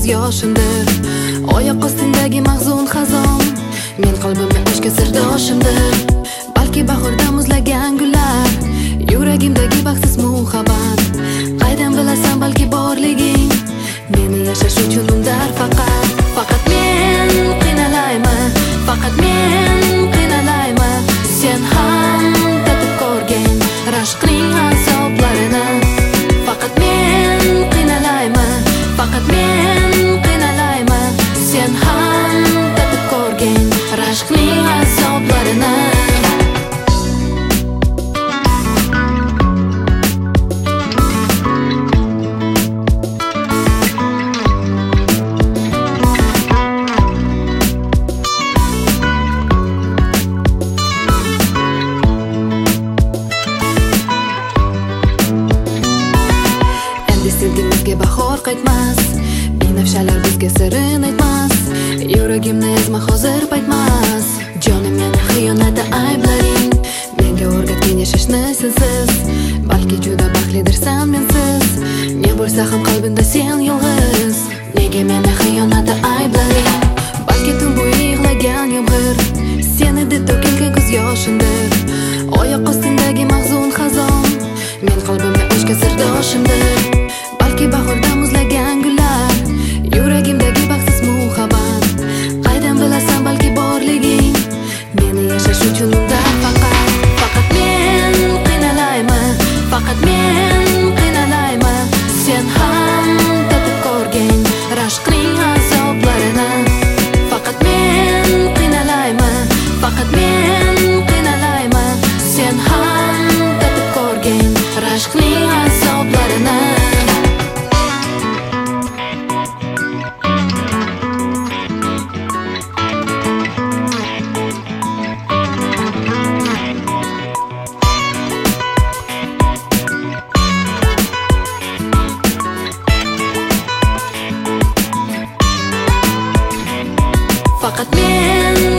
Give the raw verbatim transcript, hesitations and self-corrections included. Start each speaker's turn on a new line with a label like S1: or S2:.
S1: yoshimdir. Oyoq ostindagi mahzun xazon men qalbimni ochgan sirdoshimdir. Balki bahorda muzlagan gullar, yuragimdagi baxtsiz muhabbat. Qaydan bilasan balki borliging meni yashash uchun undar. Faqat faqat men qiynalayman, faqat men qiynalayman. Sen ham tatib ko'rgin rashqning azoblarini. Faqat men qiynalayman, faqat men qiynalayman. Sen ham tatib ko'rgin rashqning azoblarini. Sevgimizga bahor qaytmas, binafshalar bizga sirin aytmas. Yuragimni ezma hozir paytmas. Jonim yana xiyonatda ayblaring, menga o'rgatgan yashashni sensiz. Balki juda baxtlidirsan mensiz, ne bo'lsa ham qalbimda sen yolg'iz. Nega meni xiyonatda ayblaring? Balki tun bo'yi yig'lagan yomg'ir seni deb to'kilgan ko'z yoshimdir. Oyoq ostindagi mahzun xazon men qalbimni ochgan sirdoshimdir. Balki bahorda muzlagan gullar, yuragimdagi baxtsiz muhabbat. Qaydan bilasan balki borliging meni yashash uchun unda. Faqat faqat men qiynalayman, faqat men qiynalayman. Sen ham tatib ko'rgin rashqning azoblarini. Faqat men qiynalayman, faqat men qiynalayman. Sen ham tatib ko'rgin rashqning azoblarini. Faqat men